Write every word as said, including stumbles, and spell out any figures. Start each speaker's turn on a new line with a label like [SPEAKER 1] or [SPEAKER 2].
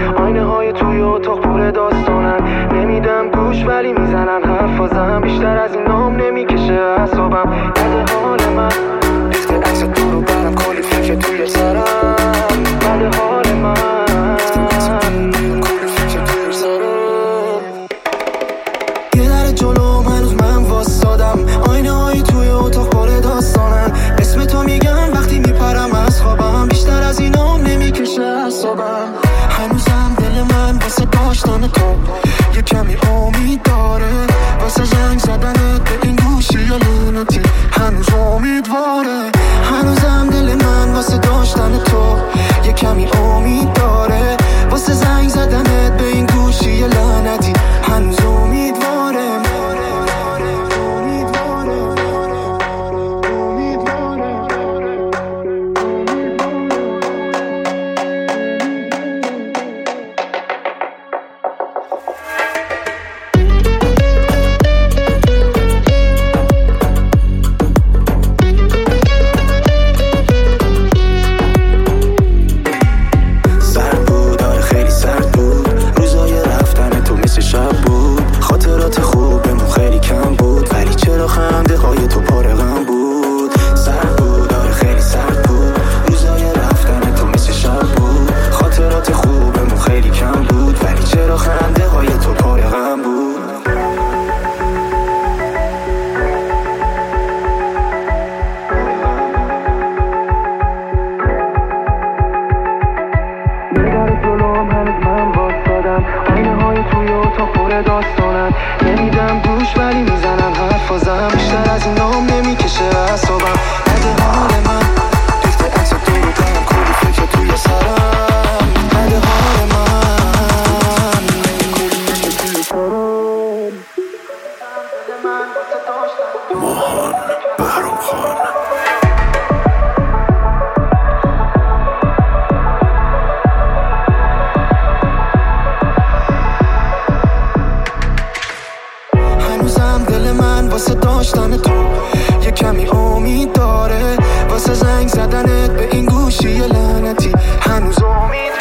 [SPEAKER 1] آینه های توی اتاق پر داستانن، نمیدم گوش ولی میزنن حرفازم، بیشتر از این نام نمیکشه اعصابم. بده حال من ریسک عکس تو رو برم، کلی فکر توی سرم. بده حال من کلی فکر توی سرم. یه در جلو هنوز من واسادم، آینه های توی اتاق پر داستانن، اسم تو میگم وقتی میپرم از خوابم، بیشتر از این نام نمیکشه اعصابم. هنوزم دل من واسه داشتن تو یه کمی امید داره، واسه زنگ زدنت به این گوشی لعنتی هنوز امیدواره. هنوزم دل من واسه داشتن تو یه کمی امید داره، واسه زنگ زدنت به این گوشی لعنتی هنوز امیدواره. نمیدم گوش ولی میزنم حرفازم، بیشتر از این نام نمیکشه اعصابم. بده حال من ریخت عکس تو رو برم، کلی فکر توی سرم. بده حال من کلی فکر توی سرم.
[SPEAKER 2] ماهان بهرام خان.
[SPEAKER 1] دل من واسه داشتن تو یه کمی امید داره، واسه زنگ زدنت به این گوشی لعنتی هنوز امید